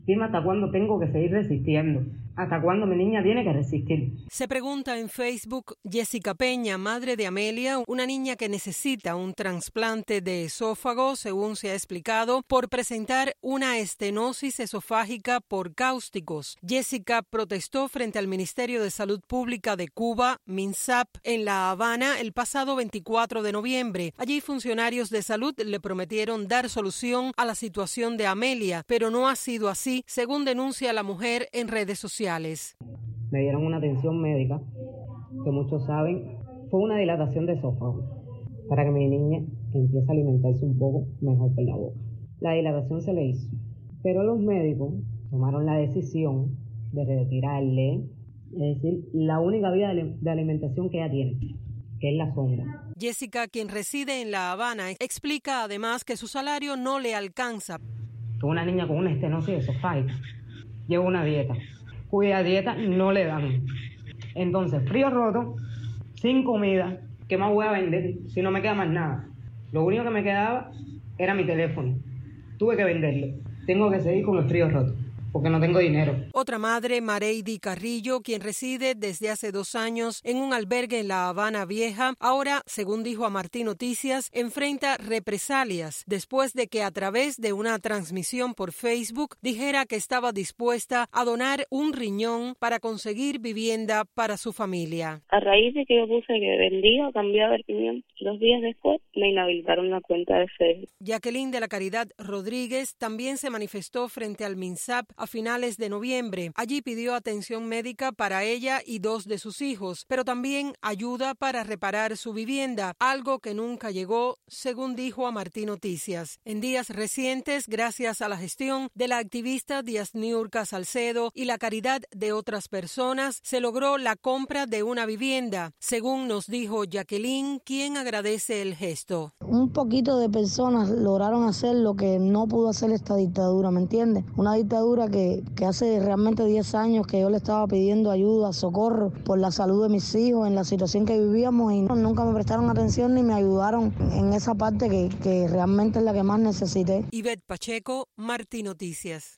Dime hasta cuándo tengo que seguir resistiendo, hasta cuándo mi niña tiene que resistir. Se pregunta en Facebook Jessica Peña, madre de Amelia, una niña que necesita un trasplante de esófago, según se ha explicado, por presentar una estenosis esofágica por cáusticos. Jessica protestó frente al Ministerio de Salud Pública de Cuba, MINSAP, en La Habana el pasado 24 de noviembre. Allí funcionarios de salud le prometieron dar solución a la situación de Amelia, pero no ha sido así, según denuncia la mujer en redes sociales. Me dieron una atención médica, que muchos saben, fue una dilatación de esófago, para que mi niña empiece a alimentarse un poco mejor por la boca. La dilatación se le hizo, pero los médicos tomaron la decisión de retirarle, es decir, la única vía de alimentación que ella tiene, que es la sonda. Jessica, quien reside en La Habana, explica además que su salario no le alcanza. Una niña con una estenosis esofágica lleva una dieta, cuya dieta no le dan. Entonces, frío roto, sin comida, ¿qué más voy a vender si no me queda más nada? Lo único que me quedaba era mi teléfono. Tuve que venderlo. Tengo que seguir con el frío roto, porque no tengo dinero. Otra madre, Mareidy Carrillo, quien reside desde hace 2 años en un albergue en La Habana Vieja, ahora, según dijo a Martín Noticias, enfrenta represalias después de que a través de una transmisión por Facebook dijera que estaba dispuesta a donar un riñón para conseguir vivienda para su familia. A raíz de que yo puse que vendía o cambiaba el riñón, 2 días después me inhabilitaron la cuenta de Facebook. Jacqueline de la Caridad Rodríguez también se manifestó frente al MINSAP a finales de noviembre. Allí pidió atención médica para ella y 2 de sus hijos, pero también ayuda para reparar su vivienda, algo que nunca llegó, según dijo a Martín Noticias. En días recientes, gracias a la gestión de la activista Díaz Niurka Salcedo y la caridad de otras personas, se logró la compra de una vivienda, según nos dijo Jacqueline, quien agradece el gesto. Un poquito de personas lograron hacer lo que no pudo hacer esta dictadura, ¿me entiendes? Una dictadura que hace realmente 10 años que yo le estaba pidiendo ayuda, socorro por la salud de mis hijos, en la situación que vivíamos, y nunca me prestaron atención ni me ayudaron en esa parte que realmente es la que más necesité. Ivette Pacheco, Martín Noticias.